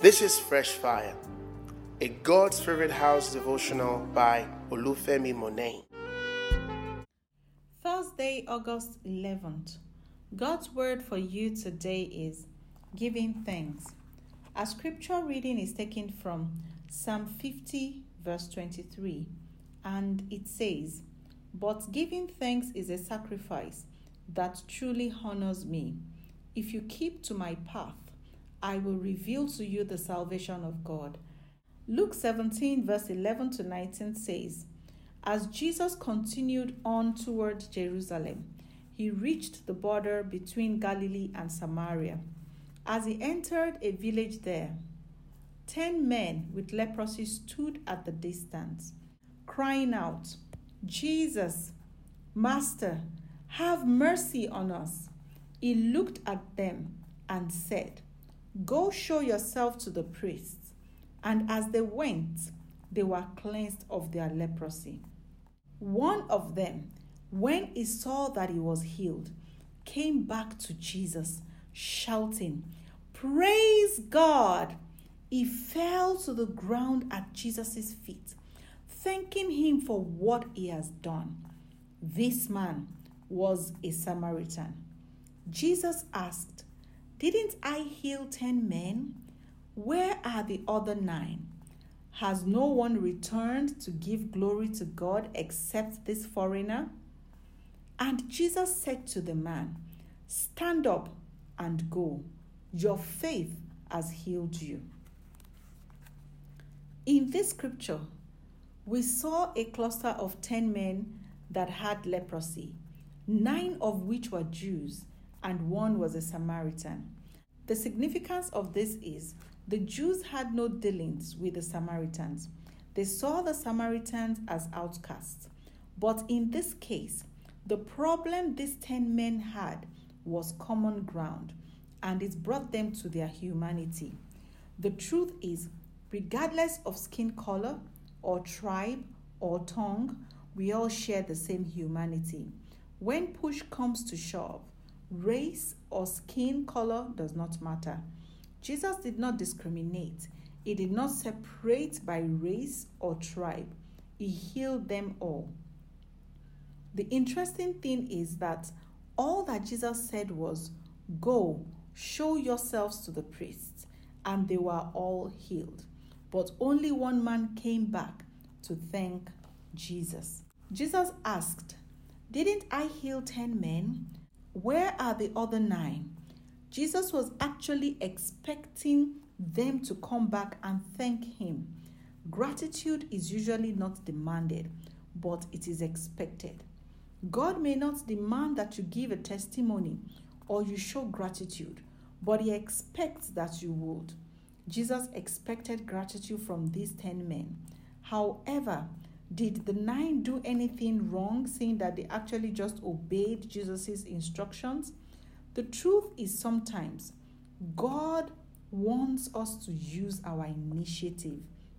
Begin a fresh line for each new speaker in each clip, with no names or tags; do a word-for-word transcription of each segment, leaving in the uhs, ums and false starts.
This is Fresh Fire, a God's Favorite House devotional by Olufemi Monet.
Thursday, August eleventh. God's word for you today is giving thanks. Our scripture reading is taken from Psalm fifty, verse twenty-three, and it says, "But giving thanks is a sacrifice that truly honors me. If you keep to my path, I will reveal to you the salvation of God." Luke seventeen, verse eleven to nineteen says, "As Jesus continued on toward Jerusalem, he reached the border between Galilee and Samaria. As he entered a village there, ten men with leprosy stood at the distance, crying out, 'Jesus, Master, have mercy on us.' He looked at them and said, 'Go show yourself to the priests.' And as they went, they were cleansed of their leprosy. One of them, when he saw that he was healed, came back to Jesus, shouting, 'Praise God!' He fell to the ground at Jesus' feet, thanking him for what he has done. This man was a Samaritan. Jesus asked, 'Didn't I heal ten men? Where are the other nine? Has no one returned to give glory to God except this foreigner?' And Jesus said to the man, 'Stand up and go. Your faith has healed you.'" In this scripture, we saw a cluster of ten men that had leprosy, nine of which were Jews, and one was a Samaritan. The significance of this is the Jews had no dealings with the Samaritans. They saw the Samaritans as outcasts. But in this case, the problem these ten men had was common ground, and it brought them to their humanity. The truth is, regardless of skin color or tribe or tongue, we all share the same humanity. When push comes to shove, race or skin color does not matter. Jesus did not discriminate. He did not separate by race or tribe. He healed them all. The interesting thing is that all that Jesus said was, "Go, show yourselves to the priests," and they were all healed. But only one man came back to thank Jesus. Jesus asked, "Didn't I heal ten men? Where are the other nine?" Jesus was actually expecting them to come back and thank him. Gratitude is usually not demanded, but it is expected. God may not demand that you give a testimony or you show gratitude, but he expects that you would. Jesus expected gratitude from these ten men. However, did the nine do anything wrong, saying that they actually just obeyed Jesus' instructions? The truth is, sometimes God wants us to use our initiative.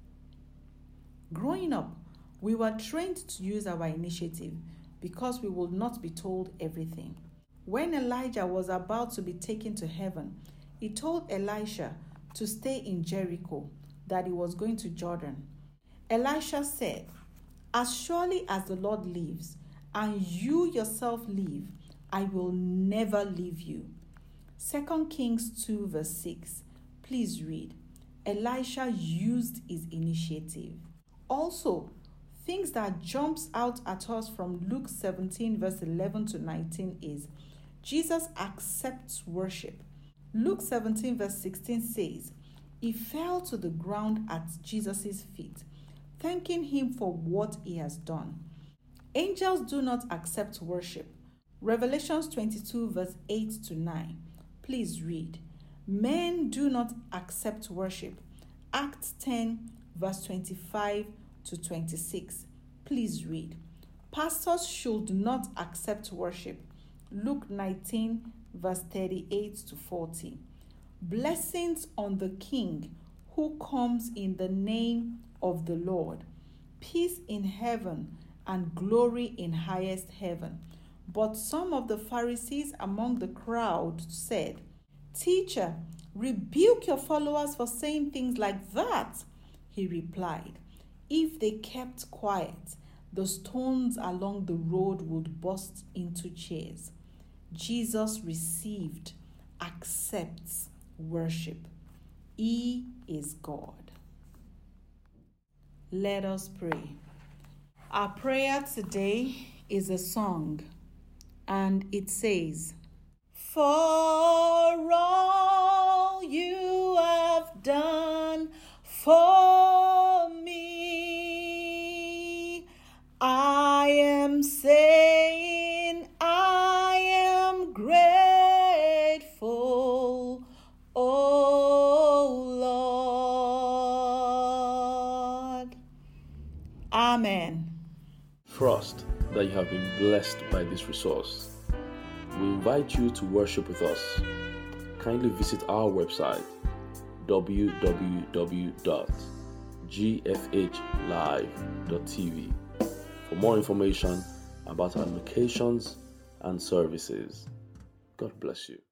Growing up, we were trained to use our initiative because we will not be told everything. When Elijah was about to be taken to heaven, he told Elisha to stay in Jericho, that he was going to Jordan. Elisha said, "As surely as the Lord lives, and you yourself live, I will never leave you." Second Kings two, verse six. Please read. Elisha used his initiative. Also, things that jumps out at us from Luke seventeen, verse eleven to nineteen is Jesus accepts worship. Luke seventeen, verse sixteen says, "He fell to the ground at Jesus' feet, thanking him for what he has done." Angels do not accept worship. Revelations twenty-two, verse eight to nine. Please read. Men do not accept worship. Acts ten, verse twenty-five to twenty-six. Please read. Pastors should not accept worship. Luke nineteen, verse thirty-eight to forty. Blessings on the King who comes in the name of the Lord. Peace in heaven and glory in highest heaven. But some of the Pharisees among the crowd said, "Teacher, Rebuke your followers for saying things like that. He replied, if they kept quiet, the stones along the road would burst into cheers. Jesus received, accepts worship. He is God. Let us pray. Our prayer today is a song, and it says, for all you have done for me, I am saying I am grateful, oh Lord. Amen.
Trust that you have been blessed by this resource. We invite you to worship with us. Kindly visit our website w w w dot g f h live dot t v for more information about our locations and services. God bless you.